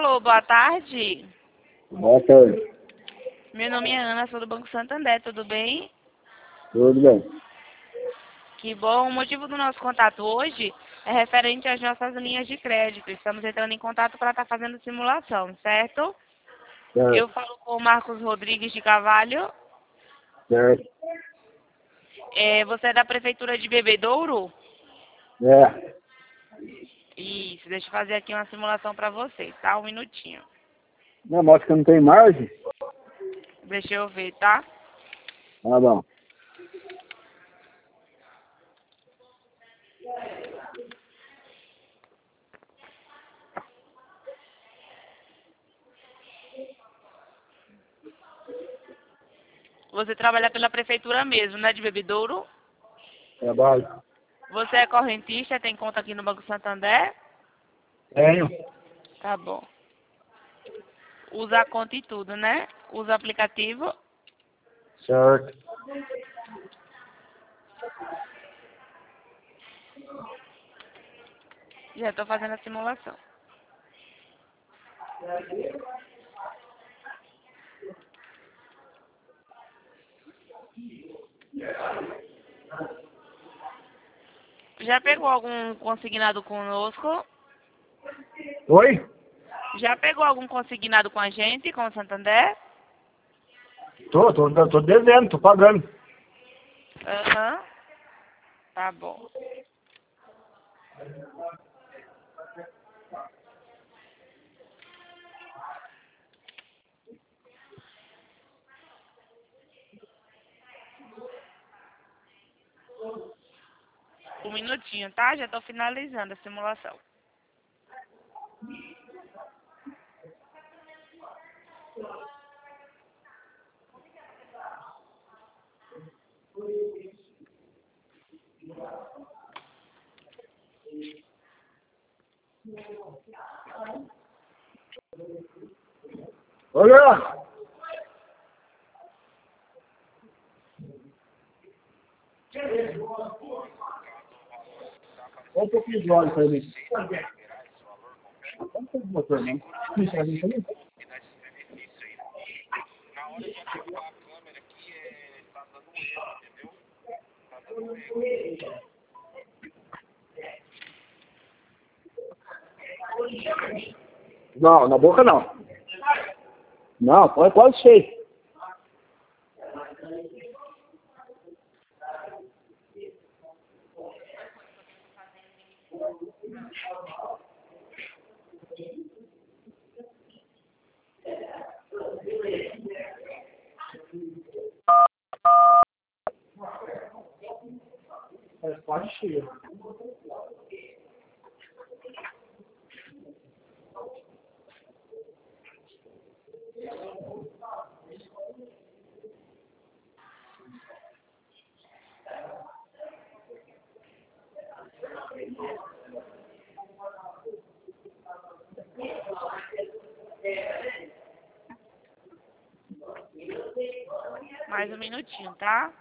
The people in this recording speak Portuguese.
Alô, boa tarde. Boa tarde. Meu nome é Ana, sou do Banco Santander, tudo bem? Tudo bem? Que bom. O motivo do nosso contato hoje é referente às nossas linhas de crédito. Estamos entrando em contato para estar fazendo simulação, certo? Eu Certo, falo com o Marcos Rodrigues de Carvalho. certo. Você é da Prefeitura de Bebedouro? É. Isso, deixa eu fazer aqui uma simulação para vocês, tá? Um minutinho. Minha moto que não tem margem? Deixa eu ver, tá? Tá bom. Você trabalha pela Prefeitura mesmo, né? De Bebedouro? Trabalho. Você é correntista, tem conta aqui no Banco Santander? Tenho. Tá bom. Usa a conta e tudo, né? Usa o aplicativo. Certo. Já estou fazendo a simulação. Já pegou algum consignado conosco? Oi? Já pegou algum consignado com a gente, com o Santander? Tô devendo, tô pagando. Aham. Tá bom. Um minutinho, tá? Já estou finalizando a simulação. Olha! Olha um pouquinho de óleo pra ele. Quanto tempo de motor, né? Isso, a gente também? Não, na boca não. Não, é quase cheio. É quase cheio. Mais um minutinho, tá?